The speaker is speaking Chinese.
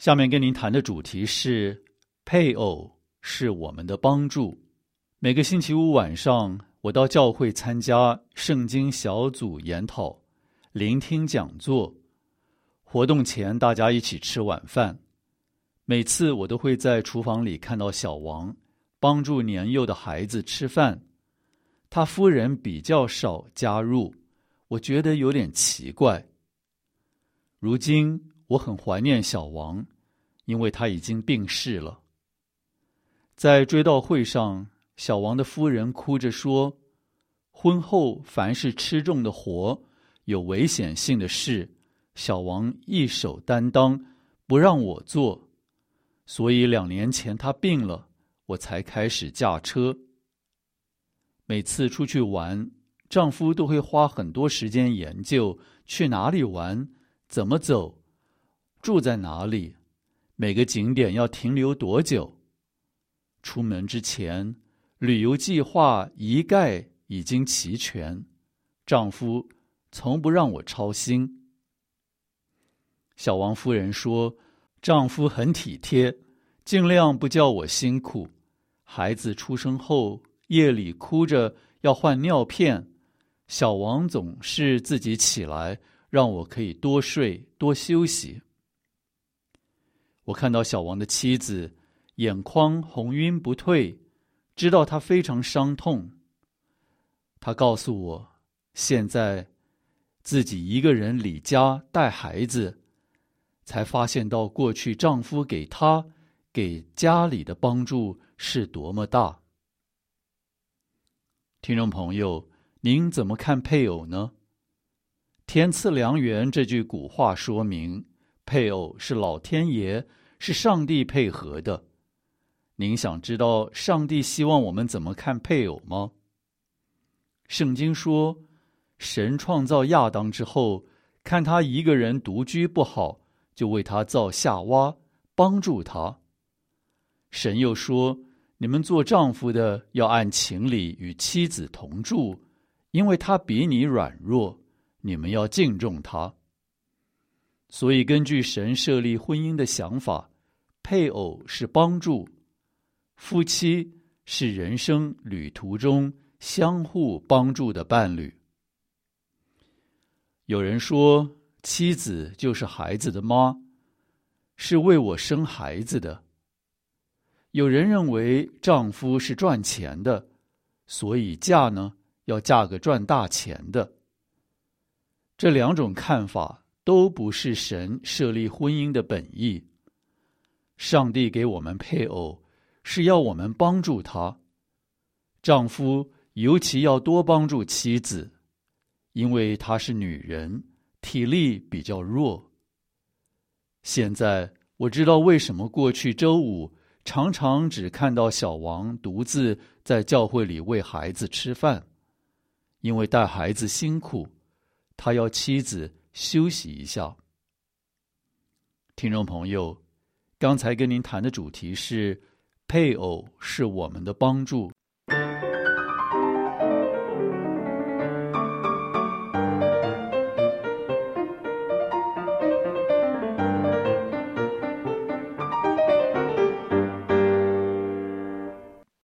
下面跟您谈的主题是配偶是我们的帮助。每个星期五晚上，我到教会参加圣经小组研讨，聆听讲座。活动前大家一起吃晚饭。每次我都会在厨房里看到小王帮助年幼的孩子吃饭，他夫人比较少加入，我觉得有点奇怪。如今我很怀念小王，因为他已经病逝了。在追悼会上，小王的夫人哭着说，婚后凡是吃重的活，有危险性的事，小王一手担当，不让我做。所以2年前他病了，我才开始驾车。每次出去玩，丈夫都会花很多时间研究去哪里玩，怎么走，住在哪里，每个景点要停留多久。出门之前，旅游计划一概已经齐全，丈夫从不让我操心。小王夫人说，丈夫很体贴，尽量不叫我辛苦。孩子出生后，夜里哭着要换尿片，小王总是自己起来，让我可以多睡多休息。我看到小王的妻子眼眶红晕不退，知道他非常伤痛。他告诉我，现在自己一个人离家带孩子，才发现到过去丈夫给她给家里的帮助是多么大。听众朋友，您怎么看配偶呢？天赐良缘这句古话说明，配偶是老天爷，是上帝配合的。您想知道上帝希望我们怎么看配偶吗？圣经说，神创造亚当之后，看他一个人独居不好，就为他造夏娃，帮助他。神又说，你们做丈夫的要按情理与妻子同住，因为他比你软弱，你们要敬重他。所以根据神设立婚姻的想法，配偶是帮助，夫妻是人生旅途中相互帮助的伴侣。有人说，妻子就是孩子的妈，是为我生孩子的。有人认为丈夫是赚钱的，所以嫁呢，要嫁个赚大钱的。这2种看法都不是神设立婚姻的本意。上帝给我们配偶，是要我们帮助他。丈夫尤其要多帮助妻子，因为她是女人，体力比较弱。现在我知道为什么过去周五常常只看到小王独自在教会里为孩子吃饭，因为带孩子辛苦，他要妻子休息一下。听众朋友，刚才跟您谈的主题是配偶是我们的帮助。